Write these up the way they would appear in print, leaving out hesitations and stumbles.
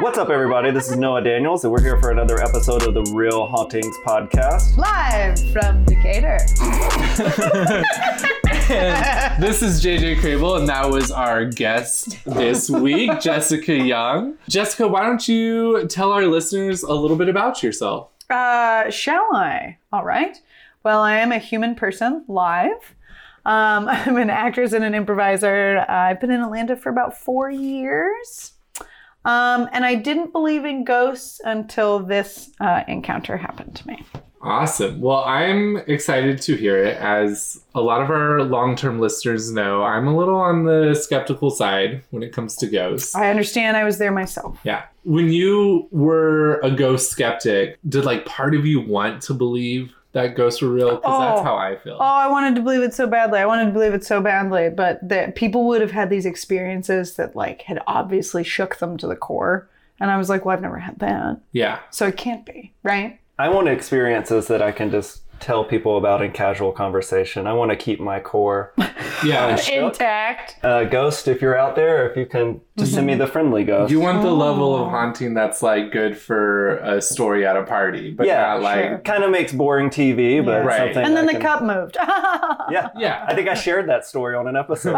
What's up, everybody? This is Noah Daniels, and we're here for another episode of the Real Hauntings podcast. Live from Decatur. And this is JJ Crable, and that was our guest this week, Jessica Young. Jessica, why don't you tell our listeners a little bit about yourself? Shall I? All right. Well, I am a human person live. I'm an actress and an improviser. I've been in Atlanta for about 4 years. And I didn't believe in ghosts until this encounter happened to me. Awesome. Well, I'm excited to hear it. As a lot of our long-term listeners know, I'm a little on the skeptical side when it comes to ghosts. I understand. I was there myself. Yeah. When you were a ghost skeptic, did part of you want to believe that ghosts were real? Because that's how I feel. Oh, I wanted to believe it so badly. But that people would have had these experiences that had obviously shook them to the core. And I was like, well, I've never had that. Yeah. So it can't be, right? I want experiences that I can just tell people about in casual conversation. I want to keep my core intact. Ghost, if you're out there, if you can just send me the friendly ghost. You want the level of haunting that's good for a story at a party, but not sure. Kind of makes boring TV, but Right. something. And then I the cup moved. Yeah. I think I shared that story on an episode.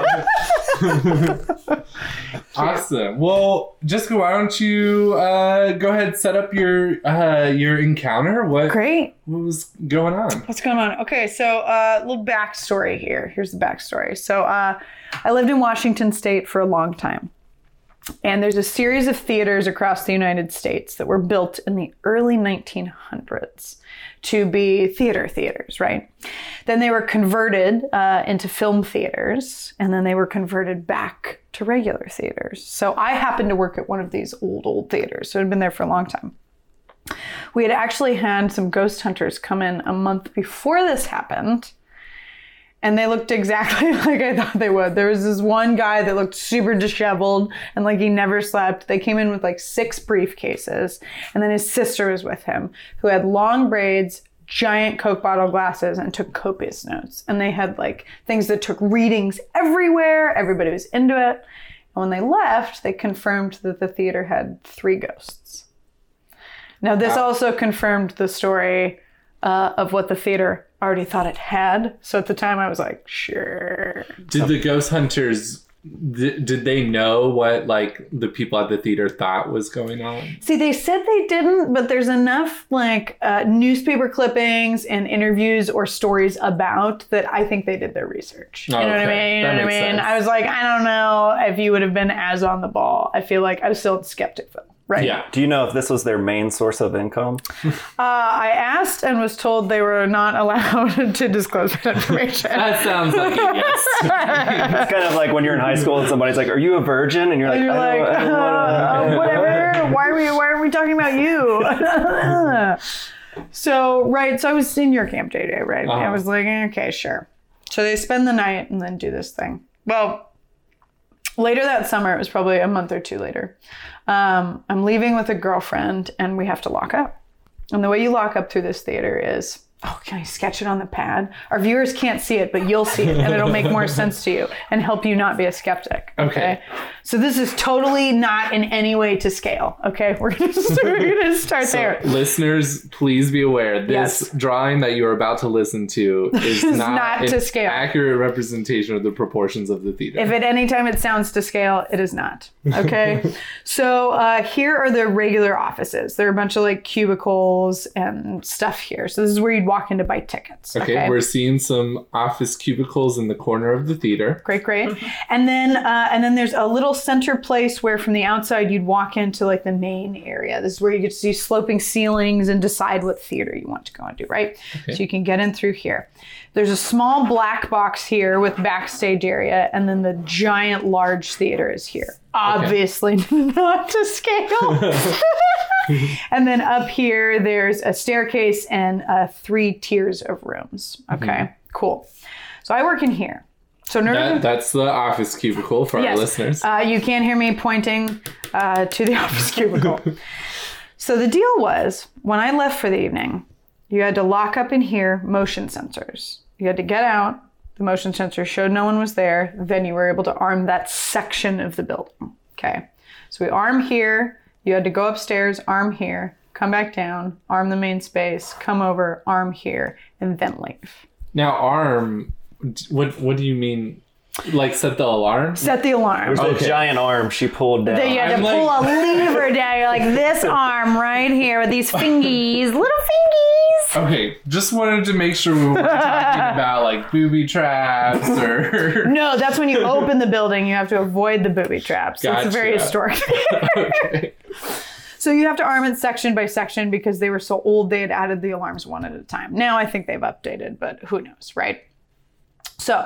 Awesome. Well, Jessica, why don't you go ahead and set up your encounter? Great. What was going on? What's going on? Okay, so a little backstory here. Here's the backstory. So I lived in Washington State for a long time. And there's a series of theaters across the United States that were built in the early 1900s to be theaters, right? Then they were converted into film theaters, and then they were converted back to regular theaters. So I happened to work at one of these old theaters, so it had been there for a long time. We had actually had some ghost hunters come in a month before this happened, and they looked exactly like I thought they would. There was this one guy that looked super disheveled and he never slept. They came in with 6 briefcases, and then his sister was with him, who had long braids, giant Coke bottle glasses, and took copious notes. And they had things that took readings everywhere. Everybody was into it. And when they left, they confirmed that the theater had 3 ghosts. Now, this also confirmed the story of what the theater already thought it had. So at the time, I was like, sure. Did the ghost hunters, did they know what the people at the theater thought was going on? See, they said they didn't, but there's enough newspaper clippings and interviews or stories about that I think they did their research. You know what I mean? You know what I mean? I was like, I don't know if you would have been as on the ball. I feel like I was still skeptic though. Right. Yeah. Do you know if this was their main source of income? I asked and was told they were not allowed to disclose that information. That sounds like a yes. It's kind of like when you're in high school and somebody's like, "Are you a virgin?" And you're like, whatever. Why are we talking about you? So I was senior camp JJ, right? I was like, okay, sure. So they spend the night and then do this thing. Well, later that summer, it was probably a month or 2 later, I'm leaving with a girlfriend and we have to lock up. And the way you lock up through this theater is, can I sketch it on the pad? Our viewers can't see it, but you'll see it and it'll make more sense to you and help you not be a skeptic. Okay. So this is totally not in any way to scale. Okay. We're going to start there. Listeners, please be aware, this drawing that you're about to listen to is not to scale. Accurate representation of the proportions of the theater. If at any time it sounds to scale, it is not. Okay. So here are the regular offices. There are a bunch of cubicles and stuff here. So this is where you'd walk in to buy tickets. Okay. We're seeing some office cubicles in the corner of the theater. Great. And then there's a little center place where from the outside you'd walk into the main area. This is where you get to see sloping ceilings and decide what theater you want to go into, right? Okay. So you can get in through here. There's a small black box here with backstage area, and then the giant large theater is here. Obviously not to scale. And then up here, there's a staircase and 3 tiers of rooms. Okay, cool. So I work in here. So that's the office cubicle for our listeners. You can't hear me pointing to the office cubicle. So the deal was, when I left for the evening, you had to lock up in here motion sensors. You had to get out. The motion sensor showed no one was there. Then you were able to arm that section of the building. Okay. So we arm here. You had to go upstairs, arm here, come back down, arm the main space, come over, arm here, and then leave. Now, arm, what do you mean? Like set the alarm? Set the alarm. There's a giant arm she pulled down. Then you had to pull a lever down. You're like, this arm right here with these fingies, little fingies. Okay, just wanted to make sure we weren't talking about like booby traps or... No, that's when you open the building. You have to avoid the booby traps. Gotcha. It's very historic. Okay. So you have to arm it section by section because they were so old they had added the alarms one at a time. Now I think they've updated, but who knows, right? So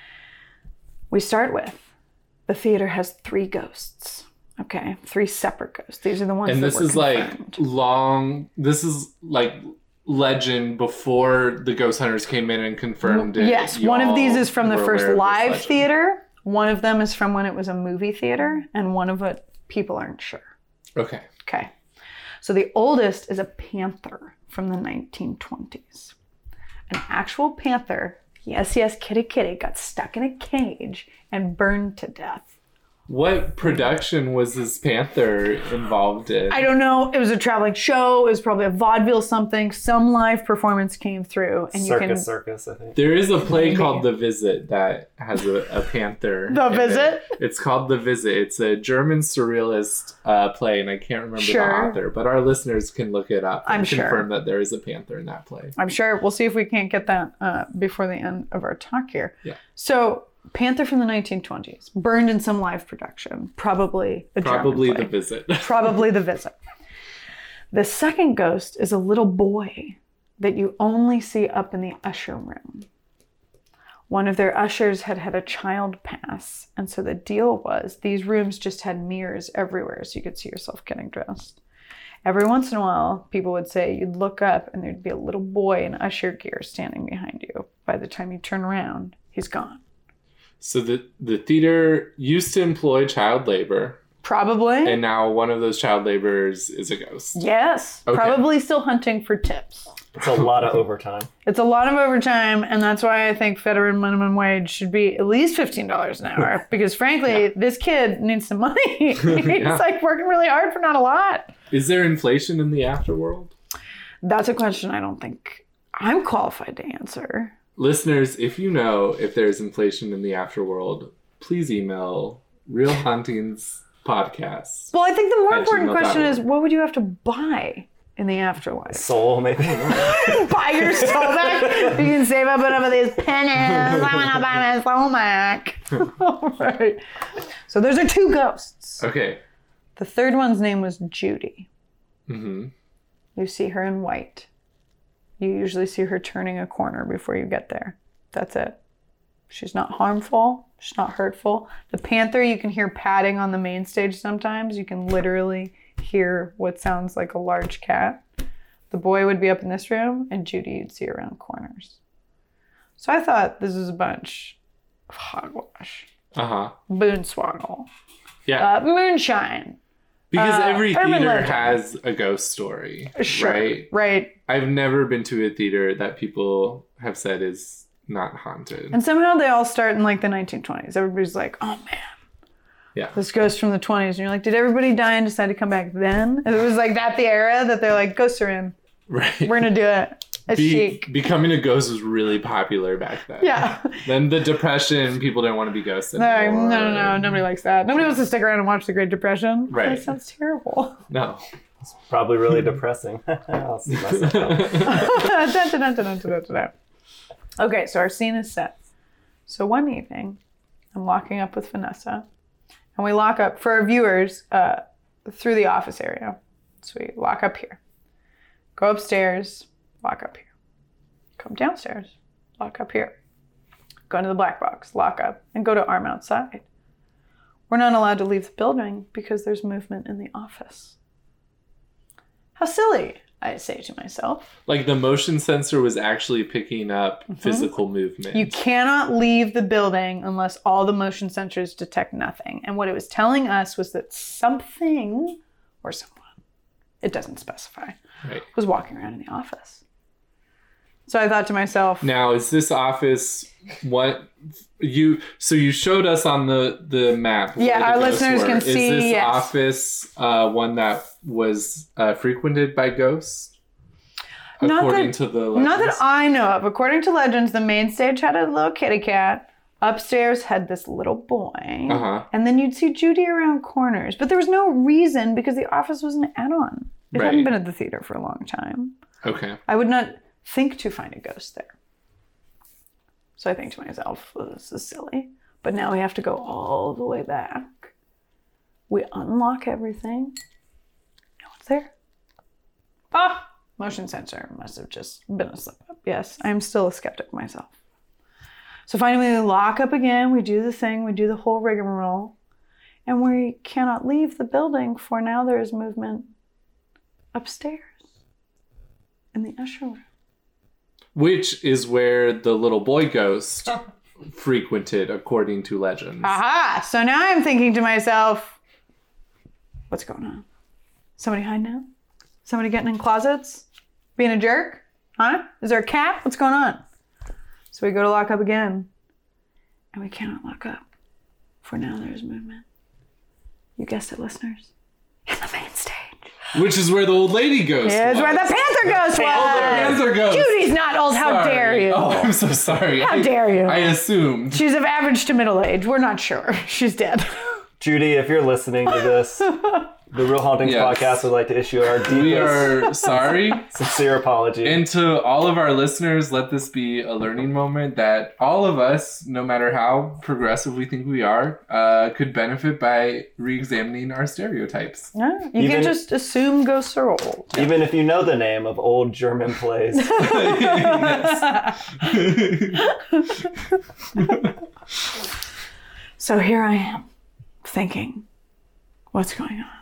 we start with the theater has 3 ghosts. Okay, 3 separate ghosts. These are the ones And that this were is confirmed. this is like legend before the ghost hunters came in and confirmed it. Yes, one of these is from the Y'all first were aware of this live legend. theater. One of them is from when it was a movie theater, and one of it people aren't sure. Okay. Okay. So the oldest is a panther from the 1920s. An actual panther, yes, kitty, got stuck in a cage and burned to death. What production was this panther involved in? I don't know. It was a traveling show. It was probably a vaudeville something. Some live performance came through. And Circus, I think. There is a play Maybe. called The Visit that has a panther. The in it. Visit? It's called The Visit. It's a German surrealist play, and I can't remember the Sure. author, but our listeners can look it up and I'm sure. confirm that there is a panther in that play. I'm sure we'll see if we can't get that before the end of our talk here. Yeah. So panther from the 1920s, burned in some live production, probably a German Probably play. The Visit. Probably The Visit. The second ghost is a little boy that you only see up in the usher room. One of their ushers had had a child pass, and so the deal was these rooms just had mirrors everywhere so you could see yourself getting dressed. Every once in a while, people would say you'd look up and there'd be a little boy in usher gear standing behind you. By the time you turn around, he's gone. So the theater used to employ child labor, Probably. and now one of those child laborers is a ghost. Yes. Okay. Probably still hunting for tips. It's a lot of overtime. It's a lot of overtime, and that's why I think federal minimum wage should be at least $15 an hour. Because frankly, this kid needs some money. He's like working really hard for not a lot. Is there inflation in the afterworld? That's a question I don't think I'm qualified to answer. Listeners, if you know if there's inflation in the afterworld, please email Real Hauntings Podcast. Well, I think the more At important question gmail.org. is, what would you have to buy in the afterlife? Soul, maybe. Buy your soul back? You can save up enough of these pennies. I'm gonna buy my soul back. All right. So those are 2 ghosts. Okay. The third one's name was Judy. Mm-hmm. You see her in white. You usually see her turning a corner before you get there. That's it. She's not harmful. She's not hurtful. The panther, you can hear padding on the main stage sometimes. You can literally hear what sounds like a large cat. The boy would be up in this room, and Judy you'd see around corners. So I thought this is a bunch of hogwash. Uh-huh. Boonswoggle. Yeah. Moonshine. Because every urban theater legend. has a ghost story, Sure. right? Right. I've never been to a theater that people have said is not haunted. And somehow they all start in like the 1920s. Everybody's like, oh man. Yeah. This ghost from the 20s. And you're like, did everybody die and decide to come back then? And it was like that the era that they're like, ghosts are in. Right. We're going to do it. It's chic. Becoming a ghost was really popular back then. Yeah. Then the Depression, people didn't want to be ghosts No, anymore. no. Nobody likes that. Nobody wants to stick around and watch the Great Depression. Right. That sounds terrible. No. Probably really depressing. I'll see myself out. Dun, dun, dun, dun, dun, dun, dun. Okay, so our scene is set. So one evening, I'm locking up with Vanessa, and we lock up for our viewers through the office area. So we lock up here, go upstairs, lock up here, come downstairs, lock up here, go into the black box, lock up, and go to arm outside. We're not allowed to leave the building because there's movement in the office. How silly, I say to myself. Like the motion sensor was actually picking up physical movement. You cannot leave the building unless all the motion sensors detect nothing. And what it was telling us was that something or someone, it doesn't specify, Right. was walking around in the office. So I thought to myself, Now, is this office what you showed us on the map? Yeah, where our the ghosts listeners were. can Is see, this yes. office one that was frequented by ghosts? Not According that- to the not legends? that I know of. According to legends, the main stage had a little kitty cat. Upstairs had this little boy. Uh-huh. And then you'd see Judy around corners. But there was no reason because the office was an add-on. It hadn't Right. been at the theater for a long time. Okay. I would not think to find a ghost there. So I think to myself, well, this is silly. But now we have to go all the way back. We unlock everything. No one's there. Ah! Motion sensor must have just been a slip up. Yes, I'm still a skeptic myself. So finally we lock up again. We do the thing. We do the whole rigmarole. And we cannot leave the building for now there is movement upstairs in the usher room. Which is where the little boy ghost frequented, according to legends. Aha! So now I'm thinking to myself, what's going on? Somebody hiding out? Somebody getting in closets? Being a jerk? Huh? Is there a cat? What's going on? So we go to lock up again. And we cannot lock up. For now there's movement. You guessed it, listeners. In the main stage. Which is where the old lady ghost Here's was. where the Panther Ghost was! Panther ghost. Judy's not old, how Sorry. dare you? Oh, I'm so sorry. How dare you? I assumed. She's of average to middle age. We're not sure. She's dead. Judy, if you're listening to this, the Real Hauntings Yes. podcast would like to issue our We deepest, are sorry. sincere apology. And to all of our listeners, let this be a learning moment that all of us, no matter how progressive we think we are, could benefit by re-examining our stereotypes. Yeah, you Even- can't just assume ghosts are old. Even if you know the name of old German plays. So here I am, thinking, what's going on?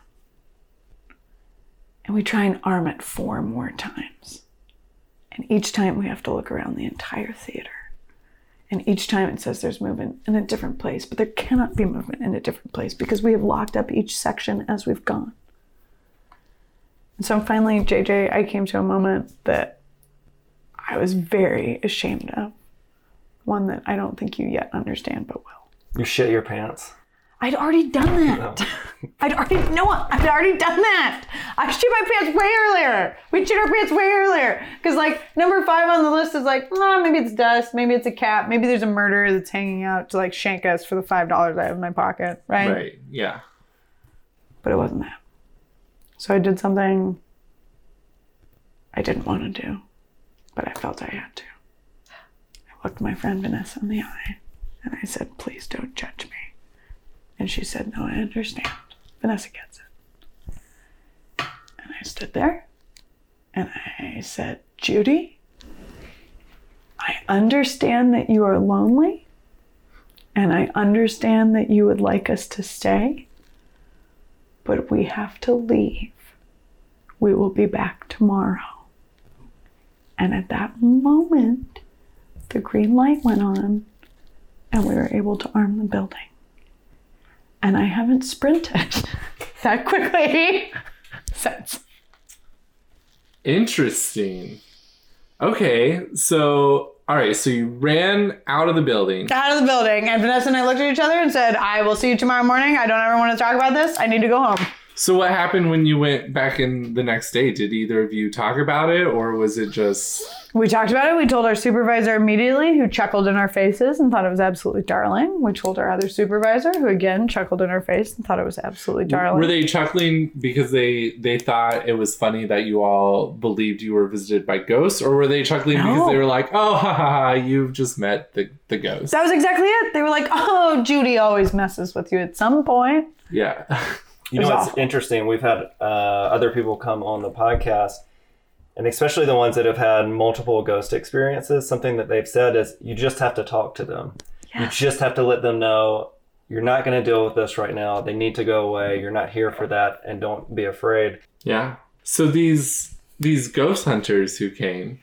And we try and arm it 4 more times. And each time we have to look around the entire theater. And each time it says there's movement in a different place, but there cannot be movement in a different place because we have locked up each section as we've gone. And so finally, JJ, I came to a moment that I was very ashamed of. One that I don't think you yet understand, but will. You shit your pants. I'd already done that. I'd already done that. I shit my pants way earlier. We shit our pants way earlier. Because like number 5 on the list is like, maybe it's dust, maybe it's a cat, maybe there's a murderer that's hanging out to like shank us for the $5 I have in my pocket, right? Right, yeah. But it wasn't that. So I did something I didn't want to do, but I felt I had to. I looked my friend Vanessa in the eye and I said, please don't judge me. And she said, no, I understand. Vanessa gets it. And I stood there and I said, Judy, I understand that you are lonely and I understand that you would like us to stay, but we have to leave. We will be back tomorrow. And at that moment, the green light went on and we were able to arm the building. And I haven't sprinted that quickly since. Interesting. Okay, so, all right, so you ran out of the building. Out of the building. And Vanessa and I looked at each other and said, I will see you tomorrow morning. I don't ever want to talk about this. I need to go home. So what happened when you went back in the next day? Did either of you talk about it, or was it just... We talked about it. We told our supervisor immediately, who chuckled in our faces and thought it was absolutely darling. We told our other supervisor, who again chuckled in our face and thought it was absolutely darling. Were they chuckling because they thought it was funny that you all believed you were visited by ghosts? Or were they chuckling because they were like, oh, ha ha ha, you've just met the ghost? That was exactly it. They were like, oh, Judy always messes with you at some point. Yeah. You know It was what's awful. interesting? We've had other people come on the podcast, and especially the ones that have had multiple ghost experiences, something that they've said is you just have to talk to them. You just have to let them know you're not going to deal with this right now. They need to go away. You're not here for that, and don't be afraid. Yeah. So these ghost hunters who came,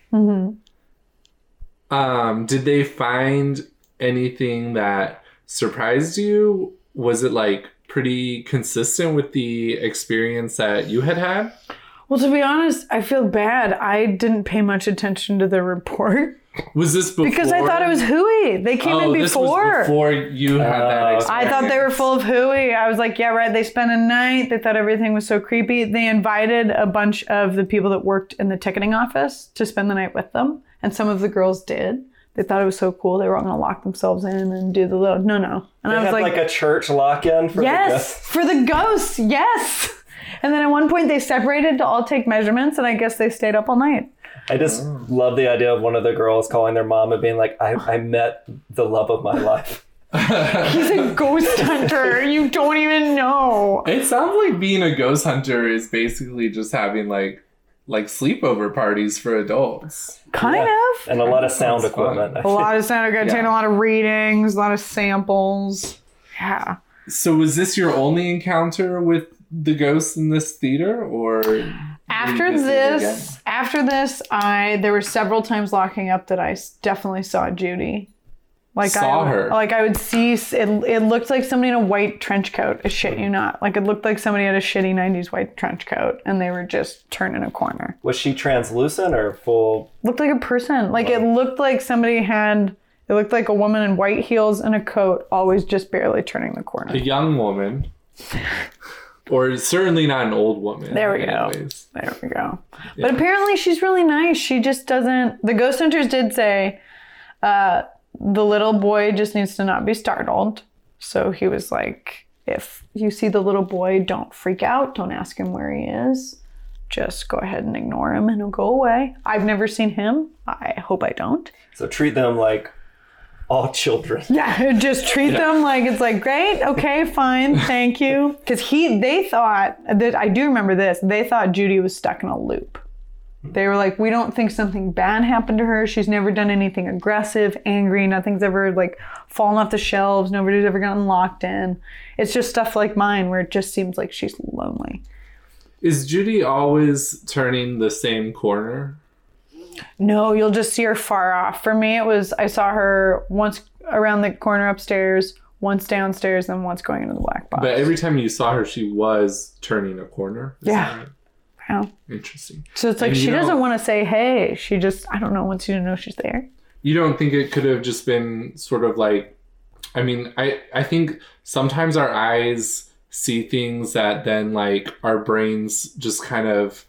did they find anything that surprised you? Was it like pretty consistent with the experience that you had? Well, to be honest, I feel bad. I didn't pay much attention to the report. Was this before? Because I thought it was hooey. They came in This was before. before you had that experience. I thought they were full of hooey. I was like, yeah, right. They spent a night. They thought everything was so creepy. They invited a bunch of the people that worked in the ticketing office to spend the night with them. And some of the girls did. They thought it was so cool. They were all going to lock themselves in and do the little, no. And They I was had like a church lock-in for the guests. for the ghosts. Yes. And then at one point they separated to all take measurements. And I guess they stayed up all night. I just love the idea of one of the girls calling their mom and being like, I met the love of my life. He's a ghost hunter. You don't even know. It sounds like being a ghost hunter is basically just having like sleepover parties for adults. Kind of. And a lot of sound Sounds fun. equipment. A lot of sound. I got taking Yeah. a lot of readings, a lot of samples. Yeah. So was this your only encounter with the ghosts in this theater, or After this, there were several times locking up that I definitely saw Judy. Saw her? Like I would see, it looked like somebody in a white trench coat. I shit you not. Like it looked like somebody had a shitty 90s white trench coat and they were just turning a corner. Was she translucent or full? Looked like a person. Like it looked like it looked like a woman in white heels and a coat, always just barely turning the corner. a young woman, or certainly not an old woman? There we go. anyways. There we go. But apparently she's really nice. She just doesn't... The ghost hunters did say the little boy just needs to not be startled. So he was like, if you see the little boy, don't freak out. Don't ask him where he is. Just go ahead and ignore him and he'll go away. I've never seen him. I hope I don't. So treat them like all children. Yeah, just treat them like it's like, great, okay, fine, thank you. Because they thought, that I do remember this, they thought Judy was stuck in a loop. They were like, we don't think something bad happened to her. She's never done anything aggressive, angry. Nothing's ever fallen off the shelves. Nobody's ever gotten locked in. It's just stuff like mine where it just seems like she's lonely. Is Judy always turning the same corner? No, you'll just see her far off. For me, it was, I saw her once around the corner upstairs, once downstairs, then once going into the black box. But every time you saw her, she was turning a corner. Is Yeah. that right? Yeah. Interesting. So it's like And she you doesn't don't- want to say, hey. She just, I don't know, wants you to know she's there. You don't think it could have just been sort of like, I mean, I think sometimes our eyes see things that then our brains just kind of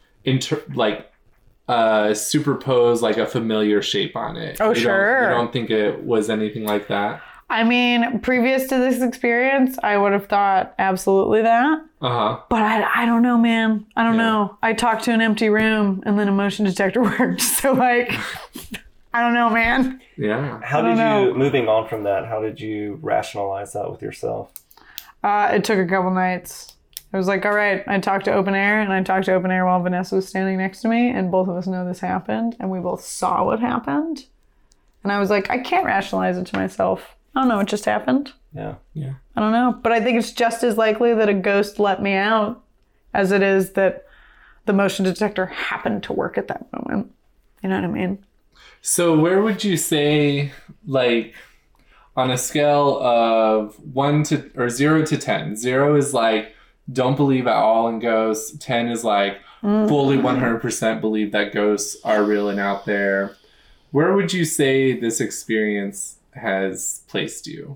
superpose a familiar shape on it. Oh, You don't think it was anything like that? I mean, previous to this experience, I would have thought absolutely that. Uh-huh. But I don't know, man. I don't know. I talked to an empty room and then a motion detector worked. So I don't know, man. Yeah. How did you, moving on from that, how did you rationalize that with yourself? It took a couple nights. I was like, all right, I talked to Open Air and I talked to Open Air while Vanessa was standing next to me and both of us know this happened and we both saw what happened. And I was like, I can't rationalize it to myself. I don't know what just happened. Yeah. Yeah. I don't know. But I think it's just as likely that a ghost let me out as it is that the motion detector happened to work at that moment. You know what I mean? So where would you say, on a scale of 0 to 10, 0 is don't believe at all in ghosts. 10 is fully 100% believe that ghosts are real and out there. Where would you say this experience has placed you?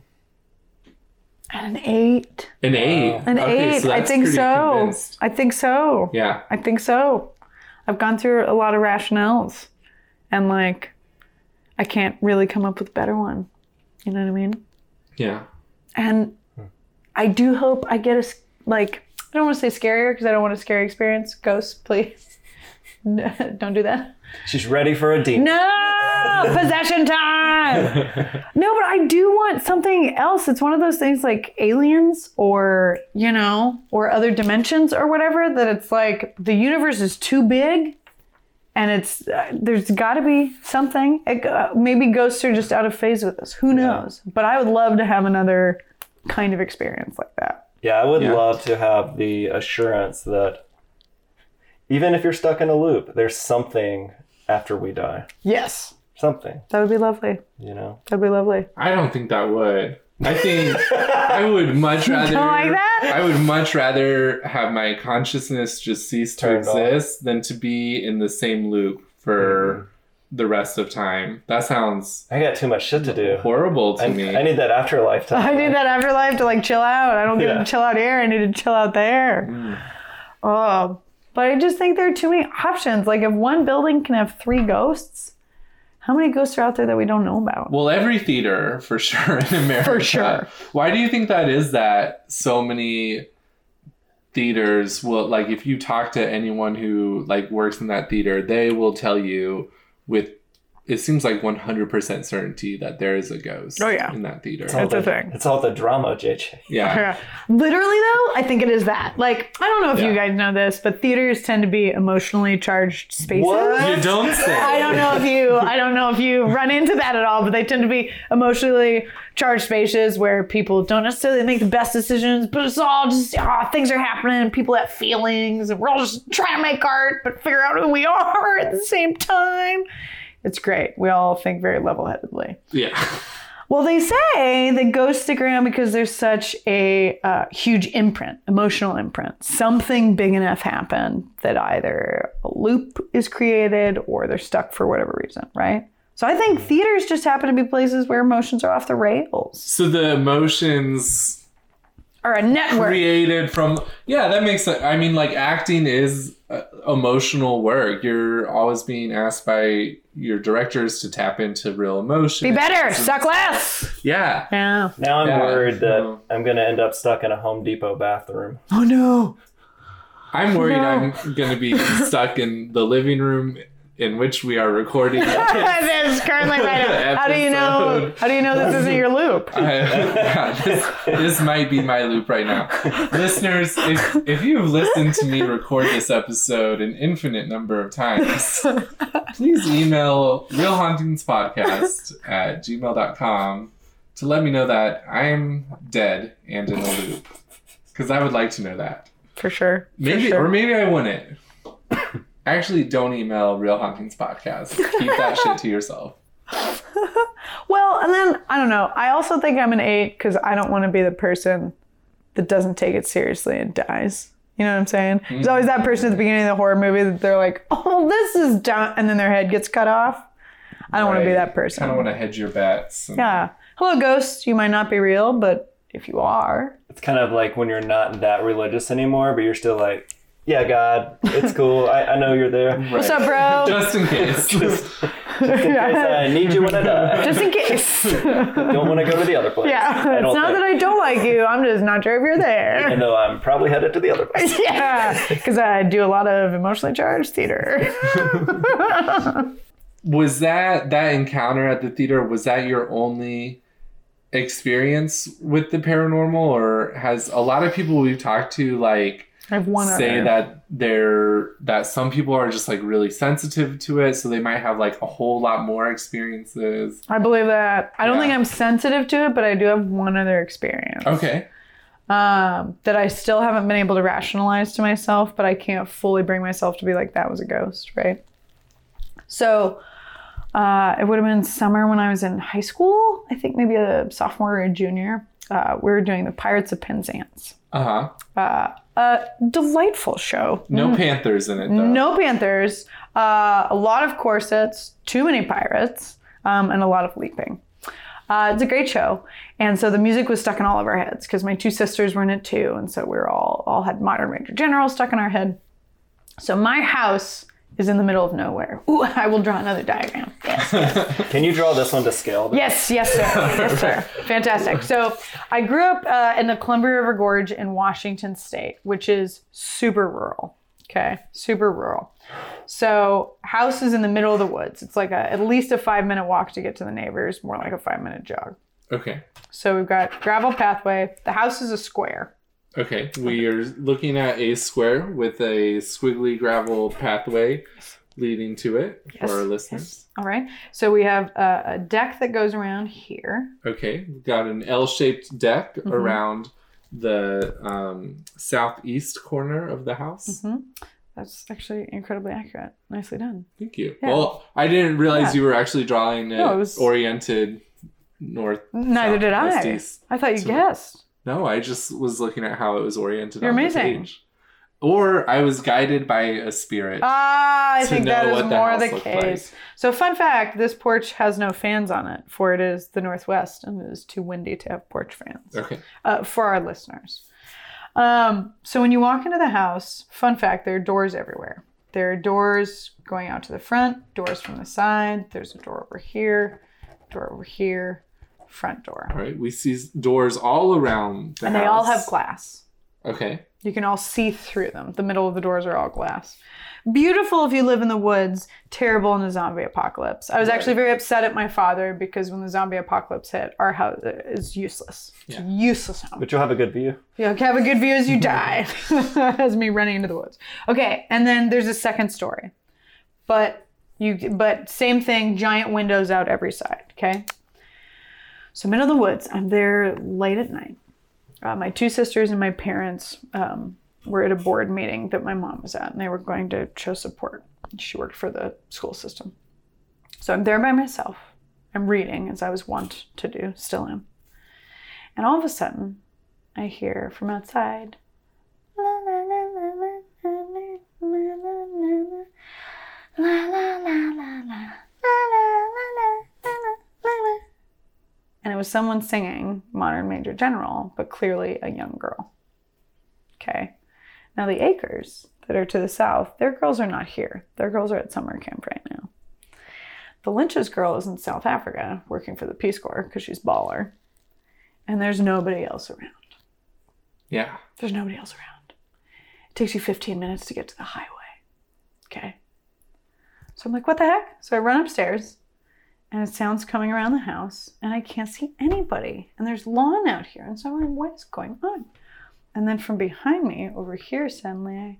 At an 8. An 8. An 8. So I that's think pretty so. convinced. I think so. Yeah. I think so. I've gone through a lot of rationales and I can't really come up with a better one. You know what I mean? Yeah. And I do hope I get I don't want to say scarier because I don't want a scary experience. Ghosts, please. Don't do that. She's ready for a demon. No! Possession time! No, but I do want something else. It's one of those things like aliens or, or other dimensions or whatever, that it's the universe is too big and it's there's got to be something. Maybe ghosts are just out of phase with us. Who knows? But I would love to have another kind of experience like that. Yeah, I would love to have the assurance that even if you're stuck in a loop, there's something after we die. Yes. Something, That would be lovely. you know? That'd be lovely. I don't think that would. I think I would much rather. Don't like that? I would much rather have my consciousness just cease to Turned off. exist than to be in the same loop for the rest of time. That sounds I got too much shit to do. horrible to me. I need that afterlife time. I need that afterlife to like chill out. I don't get Yeah. to chill out here. I need to chill out there. Oh, but I just think there are too many options. Like if one building can have 3 ghosts, how many ghosts are out there that we don't know about? Well, every theater for sure in America. For sure. Why do you think that is? That so many theaters will, like, if you talk to anyone who like works in that theater, they will tell you with, it seems like 100% certainty that there is a ghost. Oh, yeah. In that theater. That's a thing. It's all the drama, JJ. Yeah. Yeah. Literally though, I think it is that. Like, I don't know if you Yeah. guys know this, but theaters tend to be emotionally charged spaces. What? You don't say. I don't know if you run into that at all, but they tend to be emotionally charged spaces where people don't necessarily make the best decisions, but it's all just things are happening, people have feelings, and we're all just trying to make art but figure out who we are at the same time. It's great. We all think very level-headedly. Yeah. Well, they say that ghosts stick around because there's such a huge imprint, emotional imprint. Something big enough happened that either a loop is created or they're stuck for whatever reason, right? So I think theaters just happen to be places where emotions are off the rails. So the emotions Or a network. created from, yeah, that makes sense. I mean, like, acting is emotional work. You're always being asked by your directors to tap into real emotion. Be better, suck less. Yeah. Yeah. Now I'm Yeah, worried that no. I'm going to end up stuck in a Home Depot bathroom. Oh no. I'm worried No. I'm going to be stuck in the living room in which we are recording. That is currently right now. How do you know? Episode. How do you know this isn't your loop? This might be my loop right now. Listeners, if you've listened to me record this episode an infinite number of times, please email realhauntingspodcast@gmail.com to let me know that I'm dead and in a loop. Because I would like to know that. For sure. Maybe, For sure. or maybe I wouldn't. Actually, don't email Real Hauntings Podcast. Keep that shit to yourself. Well, and then, I don't know. I also think I'm an 8 because I don't want to be the person that doesn't take it seriously and dies. You know what I'm saying? There's always that person at the beginning of the horror movie that they're like, oh, this is done. And then their head gets cut off. I don't want to be that person. Kind of want to hedge your bets. And- Yeah. Hello, ghosts. You might not be real, but if you are. It's kind of like when you're not that religious anymore, but you're still like, yeah, God, it's cool. I know you're there. What's up, bro? Just in case. Just in case I need you when I die. Just in case. Don't want to go to the other place. Yeah. I It's don't not think. that I don't like you. I'm just not sure if you're there. Even though I'm probably headed to the other place. Yeah. Because I do a lot of emotionally charged theater. Was that encounter at the theater, was that your only experience with the paranormal, or has a lot of people we've talked to like I have one say other. that some people are just like really sensitive to it, so they might have like a whole lot more experiences? I believe that. I don't Yeah. think I'm sensitive to it, but I do have one other experience. Okay. That I still haven't been able to rationalize to myself, but I can't fully bring myself to be like, that was a ghost, right? So it would have been summer when I was in high school. I think maybe a sophomore or a junior. We were doing the Pirates of Penzance. Uh-huh. A delightful show. No Panthers in it though. No Panthers, a lot of corsets, too many pirates, and a lot of leaping. It's a great show. And so the music was stuck in all of our heads because my 2 sisters were in it too. And so we were all had Modern Major General stuck in our head. So my house is in the middle of nowhere. Ooh, I will draw another diagram. Yes. Can you draw this one to scale? Yes, sir. Yes, sir. Fantastic. So I grew up in the Columbia River Gorge in Washington State, which is super rural. Okay, super rural. So house is in the middle of the woods. It's like at least a 5-minute walk to get to the neighbors, more like a 5-minute jog. Okay. So we've got gravel pathway. The house is a square. Okay. We are looking at a square with a squiggly gravel pathway leading to it Yes, for our listeners. All right. So we have a deck that goes around here. Okay, we've got an L-shaped deck around the southeast corner of the house. That's actually incredibly accurate. Nicely done. Thank you. Yeah. Well, I didn't realize Yeah. you were actually drawing it, No, it was- oriented north. Neither south, did west, I. east. I thought you So- guessed. No, I just was looking at how it was oriented You're on amazing. the page. Or I was guided by a spirit. I to think know that is what the more house the looked case. like. So, fun fact, this porch has no fans on it, for it is the Northwest and it is too windy to have porch fans. Okay. For our listeners. So when you walk into the house, fun fact, there are doors everywhere. There are doors going out to the front, doors from the side. There's a door over here, front door. All right. We see doors all around the And house. they all have glass. Okay. You can all see through them. The middle of the doors are all glass. Beautiful if you live in the woods, terrible in a zombie apocalypse. I was actually very upset at my father because when the zombie apocalypse hit, our house is useless. It's a useless home. But you'll have a good view. You have a good view as you die. As me running into the woods. Okay, and then there's a second story. But same thing, giant windows out every side, okay? So middle of the woods, I'm there late at night. My two sisters and my parents were at a board meeting that my mom was at, and they were going to show support. She worked for the school system. So I'm there by myself. I'm reading, as I was wont to do, still am. And all of a sudden, I hear from outside, and it was someone singing Modern Major General, but clearly a young girl. Okay. Now the Acres that are to the south, their girls are not here. Their girls are at summer camp right now. The Lynch's girl is in South Africa working for the Peace Corps because she's baller. And there's nobody else around. Yeah. There's nobody else around. It takes you 15 minutes to get to the highway. Okay. So I'm like, what the heck? So I run upstairs and it sounds coming around the house and I can't see anybody. And there's lawn out here. And so I'm like, what is going on? And then from behind me, over here, suddenly,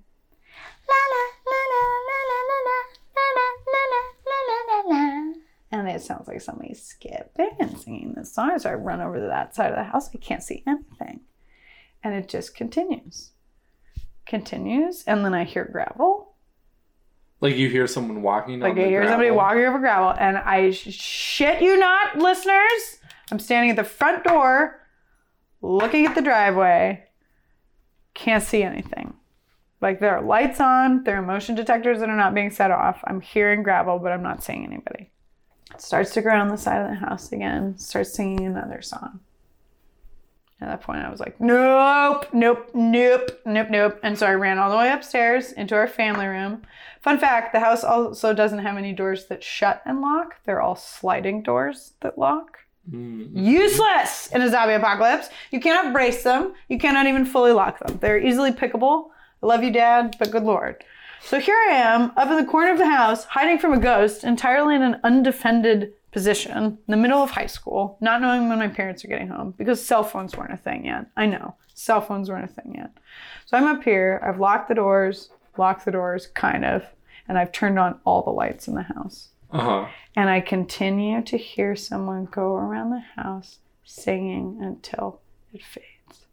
and it sounds like somebody's skipping and singing this song. So I run over to that side of the house. I can't see anything. And it just continues. And then I hear gravel. Like you hear someone walking Like on I the hear gravel. somebody walking over gravel. And I shit you not, listeners. I'm standing at the front door, looking at the driveway. Can't see anything. Like there are lights on, there are motion detectors that are not being set off. I'm hearing gravel, but I'm not seeing anybody. It starts to ground the side of the house again, starts singing another song. At that point I was like, nope. And so I ran all the way upstairs into our family room. Fun fact, the house also doesn't have any doors that shut and lock. They're all sliding doors that lock. Mm-hmm. Useless in a zombie apocalypse. You cannot brace them. You cannot even fully lock them. They're easily pickable. I love you, Dad, but good Lord. So here I am, up in the corner of the house, hiding from a ghost, entirely in an undefended position, in the middle of high school, not knowing when my parents are getting home, because cell phones weren't a thing yet. I know, cell phones weren't a thing yet. So I'm up here, I've locked the doors, kind of, and I've turned on all the lights in the house. Uh-huh. And I continue to hear someone go around the house singing until it fades.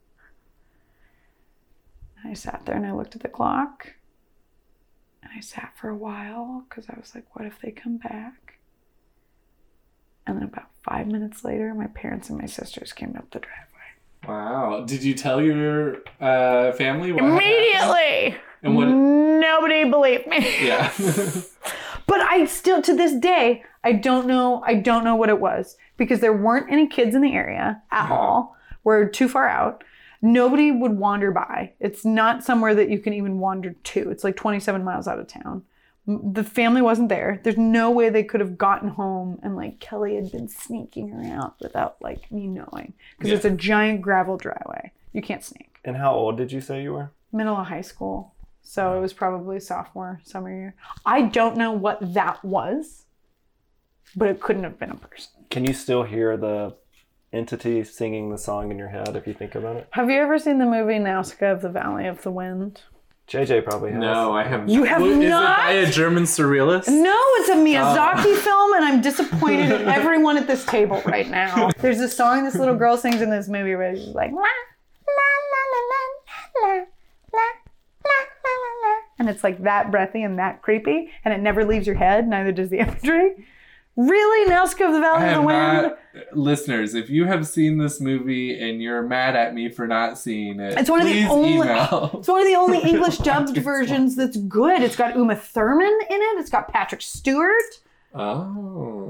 And I sat there and I looked at the clock. And I sat for a while because I was like, what if they come back? And then about 5 minutes later, my parents and my sisters came up the driveway. Wow. Did you tell your family what Immediately! And what? Nobody believed me. Yeah. But I still, to this day, I don't know what it was because there weren't any kids in the area at all. We're too far out. Nobody would wander by. It's not somewhere that you can even wander to. It's like 27 miles out of town. The family wasn't there. There's no way they could have gotten home and like Kelly had been sneaking around without like me knowing because it's a giant gravel driveway. You can't sneak. And how old did you say you were? Middle of high school. So it was probably sophomore, summer year. I don't know what that was, but it couldn't have been a person. Can you still hear the entity singing the song in your head if you think about it? Have you ever seen the movie Nausicaä of the Valley of the Wind? JJ probably has. No, I have not. You have Is not? it by a German surrealist? No, it's a Miyazaki film, and I'm disappointed in everyone at this table right now. There's a song this little girl sings in this movie where she's like, la, la, la, la, la, la, la, la, la, la. And it's like that breathy and that creepy, and it never leaves your head, neither does the imagery. Really? Nazca of the Valley of the Wind? Listeners, if you have seen this movie and you're mad at me for not seeing it, It's one of the please only. email. It's one of the only English dubbed versions that's good. It's got Uma Thurman in it. It's got Patrick Stewart. Oh.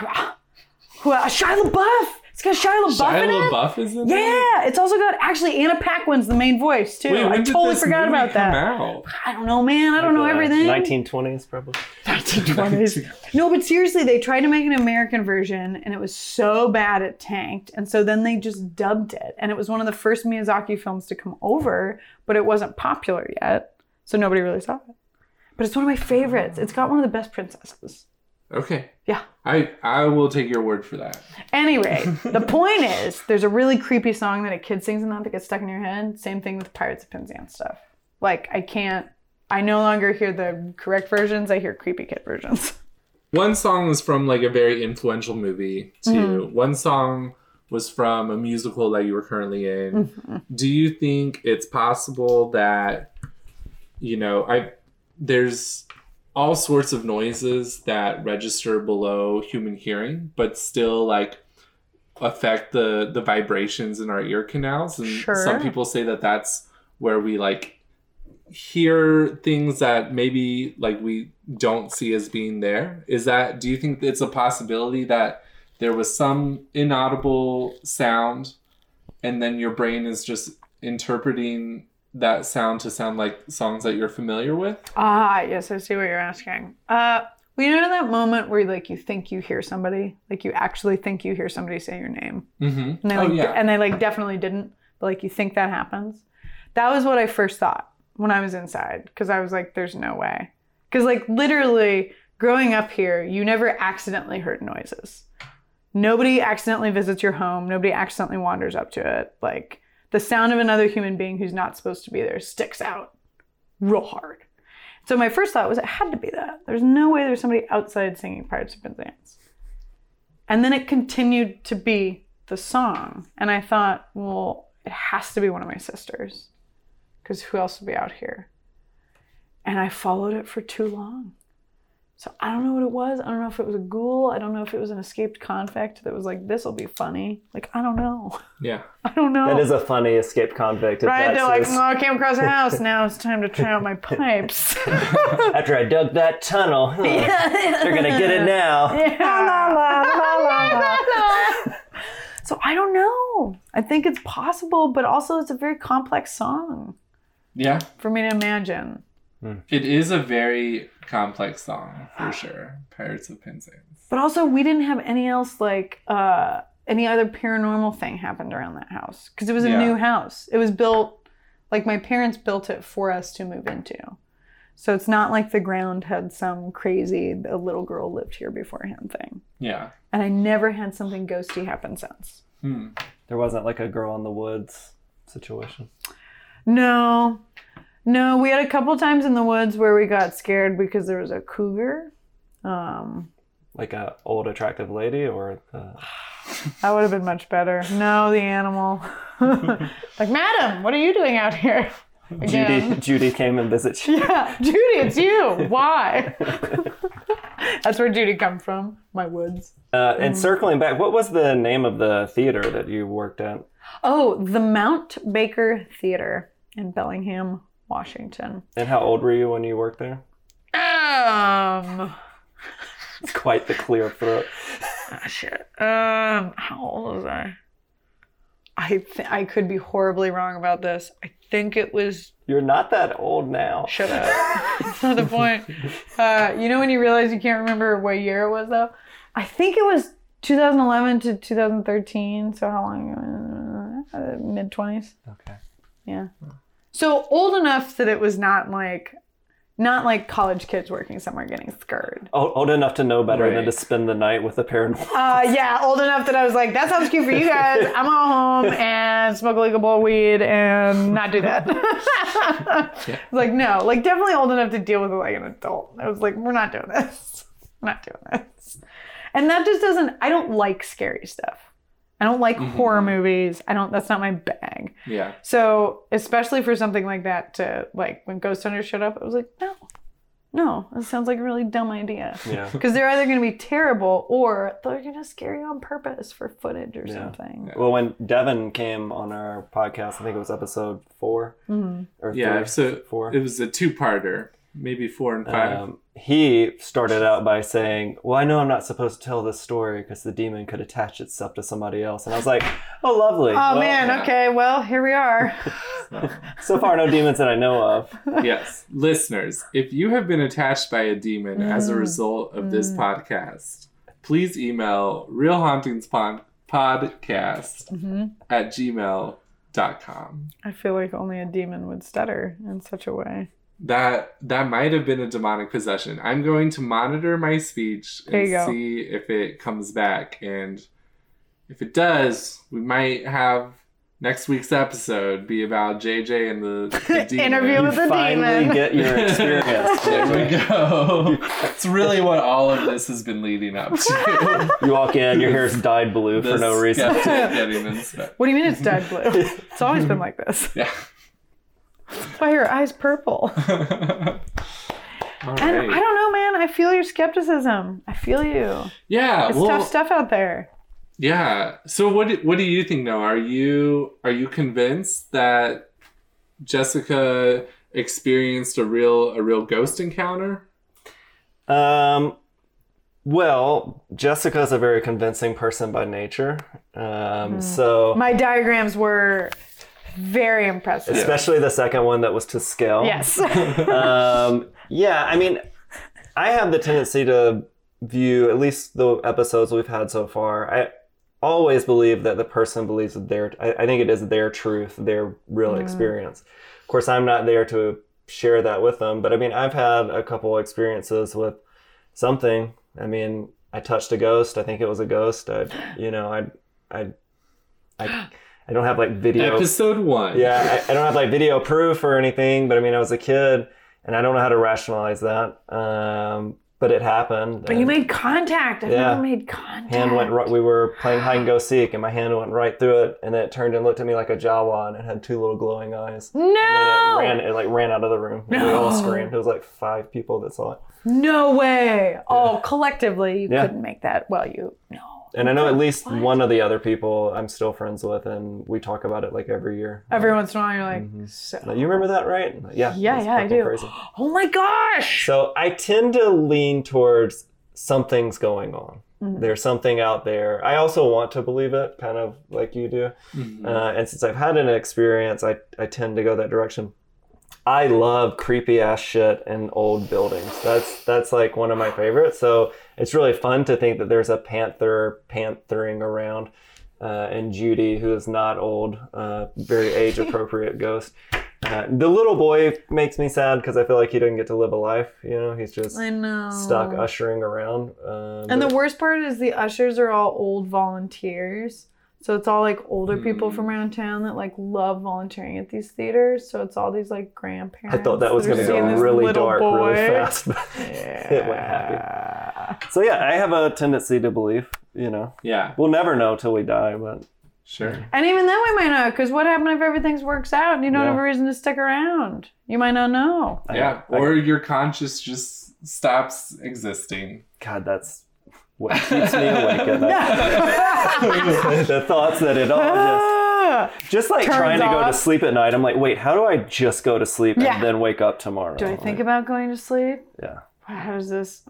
Shia LaBeouf. It's got Shia LaBeouf in it. Shia LaBeouf is in it? Yeah, it's also got actually Anna Paquin's the main voice too. Wait, when I did totally this forgot movie about that. come out? I don't know, man. I don't know everything. 1920s, probably. 1920s. No, but seriously, they tried to make an American version and it was so bad it tanked. And so then they just dubbed it. And it was one of the first Miyazaki films to come over, but it wasn't popular yet. So nobody really saw it. But it's one of my favorites. It's got one of the best princesses. Okay. Yeah. I will take your word for that. Anyway, the point is, there's a really creepy song that a kid sings in that gets stuck in your head. Same thing with Pirates of Penzance stuff. Like, I no longer hear the correct versions. I hear creepy kid versions. One song was from like a very influential movie too. One song was from a musical that you were currently in. Do you think it's possible that, there's all sorts of noises that register below human hearing, but still like affect the vibrations in our ear canals? And some people say that that's where we like hear things that maybe like we don't see as being there. Do you think it's a possibility that there was some inaudible sound and then your brain is just interpreting that sound to sound like songs that you're familiar with? Yes, I see what you're asking. You know that moment where like you think you hear somebody, like you actually think you hear somebody say your name, and they like definitely didn't, but like you think that happens. That was what I first thought when I was inside, because I was like, "There's no way," because like literally growing up here, you never accidentally heard noises. Nobody accidentally visits your home. Nobody accidentally wanders up to it. Like, the sound of another human being who's not supposed to be there sticks out real hard. So my first thought was it had to be that. There's no way there's somebody outside singing Pirates of Penzance. And then it continued to be the song. And I thought, well, it has to be one of my sisters, because who else would be out here? And I followed it for too long. So I don't know what it was. I don't know if it was a ghoul. I don't know if it was an escaped convict that was like, this will be funny. Like, I don't know. Yeah. I don't know. That is a funny escaped convict. Right? They're like, I came across a house. Now it's time to try out my pipes. After I dug that tunnel, they're going to get it now. So I don't know. I think it's possible, but also it's a very complex song. Yeah. For me to imagine. It is a very complex song, for sure. Pirates of Penzance. But also, we didn't have any else, like, any other paranormal thing happened around that house. Because it was a new house. It was built, like, my parents built it for us to move into. So it's not like the ground had some crazy, a little girl lived here beforehand thing. Yeah. And I never had something ghosty happen since. There wasn't like a girl in the woods situation. No, we had a couple times in the woods where we got scared because there was a cougar. Like a old attractive lady, or the... That would have been much better. No, the animal. Like, madam, what are you doing out here? Judy came and visited you. Yeah, Judy, it's you. Why? That's where Judy comes from, my woods. And circling back, what was the name of the theater that you worked at? Oh, the Mount Baker Theater in Bellingham, Washington. And how old were you when you worked there? It's quite the clear throat. Shit. How old was I? I could be horribly wrong about this. I think it was... You're not that old now. Shut up. That's not the point. You know when you realize you can't remember what year it was, though? I think it was 2011 to 2013. So how long? Mid-20s. Okay. Yeah. So old enough that it was not like college kids working somewhere getting scared. Old enough to know better than to spend the night with a paranormal. Yeah, old enough that I was like, that sounds cute for you guys. I'm all home and smoke a legal bowl of weed and not do that. Yeah. Like, no, like definitely old enough to deal with it like an adult. I was like, we're not doing this. I'm not doing this. And that just doesn't, I don't like scary stuff. I don't like horror movies. That's not my bag. Yeah. So, especially for something like that, to like when Ghost Hunters showed up, I was like, no, No, that sounds like a really dumb idea. Yeah. Because they're either going to be terrible or they're going to scare you on purpose for footage or something. Well, when Devin came on our podcast, I think it was episode 4 or 3, episode 4. It was a 2-parter, maybe 4 and 5. He started out by saying, well, I know I'm not supposed to tell this story because the demon could attach itself to somebody else. And I was like, oh, lovely. Oh, Well, man. Okay. Well, here we are. So far, no demons that I know of. Yes. Listeners, if you have been attached by a demon as a result of this podcast, please email realhauntingspodcast@gmail.com. I feel like only a demon would stutter in such a way. That might have been a demonic possession. I'm going to monitor my speech There you and go. see if it comes back. And if it does, we might have next week's episode be about JJ and the demon. Interview with the Finally demon. get your experience. There we go. It's really what all of this has been leading up to. You walk in, your hair's dyed blue for no reason. Skeptic getting inspected. What do you mean it's dyed blue? It's always been like this. Yeah. Why are your eyes purple? All And right. I don't know, man. I feel your skepticism. I feel you. Yeah. It's well, tough stuff out there. Yeah. So what do you think, Noah? Are you convinced that Jessica experienced a real ghost encounter? Well, Jessica's a very convincing person by nature. So My diagrams were very impressive. especially the second one that was to scale. Yes. Yeah, I mean, I have the tendency to view at least the episodes we've had so far. I always believe that the person believes that I think it is their truth, their real experience. Of course, I'm not there to share that with them, but I mean, I've had a couple experiences with something. I mean, I touched a ghost. I think it was a ghost. I don't have like video. Episode 1. Yeah, I don't have like video proof or anything, but I mean, I was a kid and I don't know how to rationalize that. But it happened. But you made contact. I've Yeah. never made contact. Hand went right. We were playing hide and go seek, and my hand went right through it, and then it turned and looked at me like a Jawa, and it had 2 little glowing eyes. No! And then it ran out of the room. And we all No. screamed. It was like 5 people that saw it. No way. Oh, collectively, you Yeah. couldn't make that. Well, no. And I know at least one of the other people I'm still friends with, and we talk about it like every year. Every once in a while, you're like, so. Like, you remember that, right? Yeah. Yeah, it's yeah, I fucking do. crazy. Oh my gosh. So I tend to lean towards something's going on. There's something out there. I also want to believe it, kind of like you do. And since I've had an experience, I tend to go that direction. I love creepy ass shit in old buildings. That's like one of my favorites. So it's really fun to think that there's a panthering around, and Judy, who is not old, very age appropriate ghost. The little boy makes me sad because I feel like he didn't get to live a life. You know, he's just I know. stuck ushering around. And the worst part is the ushers are all old volunteers. So it's all like older people from around town that like love volunteering at these theaters. So it's all these like grandparents. I thought that was are going to go seeing this really little dark boy. really fast. But it went happy. So yeah, I have a tendency to believe, you know. Yeah. We'll never know till we die, but Sure. And even then we might not, because what happens if everything works out and you don't Yeah. have a reason to stick around? You might not know. Yeah. Or your conscience just stops existing. God, that's what keeps me awake at night. The thoughts that it all just like Turns trying to go to off. sleep at night. I'm like, wait, how do I just go to sleep Yeah. and then wake up tomorrow? Do I think about going to sleep? Yeah, How does this?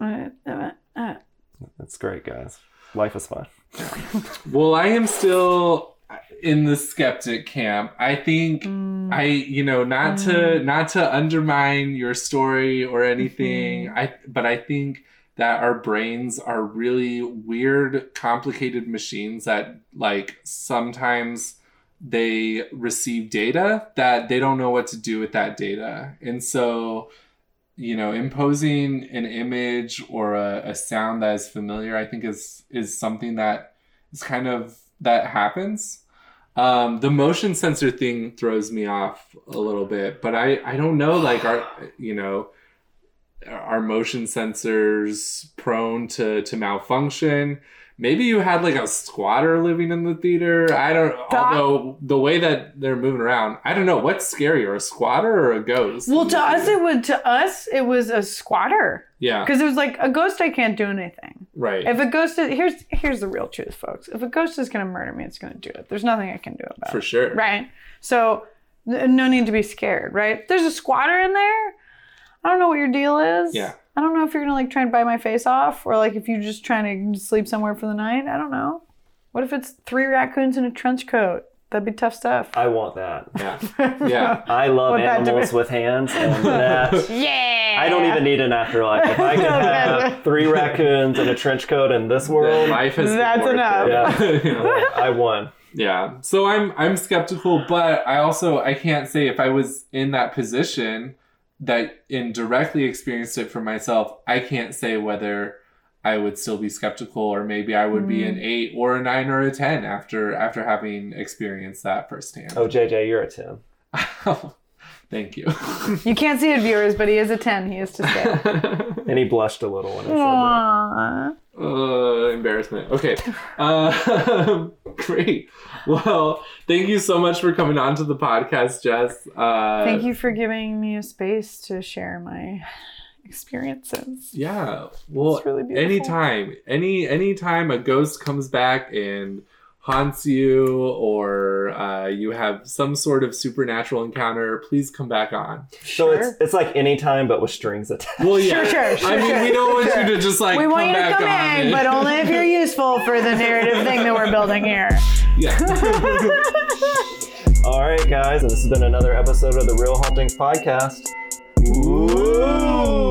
that's great, guys. Life is fun. Well, I am still in the skeptic camp. I think not to undermine your story or anything. But I think that our brains are really weird, complicated machines that like sometimes they receive data that they don't know what to do with that data. And so, imposing an image or a sound that is familiar, I think is something that is kind of, that happens. The motion sensor thing throws me off a little bit, but I don't know, like, are motion sensors prone to malfunction? maybe you had like a squatter living in the theater. I don't. Although the way that they're moving around, I don't know what's scarier, a squatter or a ghost. Well, to us it was a squatter. Yeah. Because it was like a ghost. I can't do anything. Right. If a ghost is here's the real truth, folks. If a ghost is gonna murder me, it's gonna do it. There's nothing I can do about it. For sure. Right. So no need to be scared. Right. There's a squatter in there. I don't know what your deal is. Yeah. I don't know if you're gonna like try and bite my face off, or like if you're just trying to sleep somewhere for the night. I don't know. What if it's 3 raccoons in a trench coat? That'd be tough stuff. I want that. Yeah. Yeah. I love Want that to animals be- with hands, and that Yeah. I don't even need an afterlife. If I could have 3 raccoons in a trench coat in this world, Life has been That's worth enough. it. yeah, You know? I won. Yeah. So I'm skeptical, but I can't say if I was in that position that indirectly experienced it for myself, I can't say whether I would still be skeptical or maybe I would be an 8 or a 9 or a 10 after having experienced that firsthand. Oh, JJ, you're a 10. Thank you. You can't see it, viewers, but he is a 10. He is to stay. And he blushed a little when I said that. Aww. Embarrassment. Okay. Great. Well, thank you so much for coming on to the podcast, Jess. Thank you for giving me a space to share my experiences. Yeah. Well, It's really beautiful. anytime a ghost comes back and haunts you, or you have some sort of supernatural encounter, please come back on. So Sure. it's like any time, but with strings attached. Well, yeah. Sure, I mean, we don't want you to just like We want you to back come on in, and- but only if you're useful for the narrative thing that we're building here. Yeah. All right, guys, and this has been another episode of the Real Hauntings Podcast. Ooh.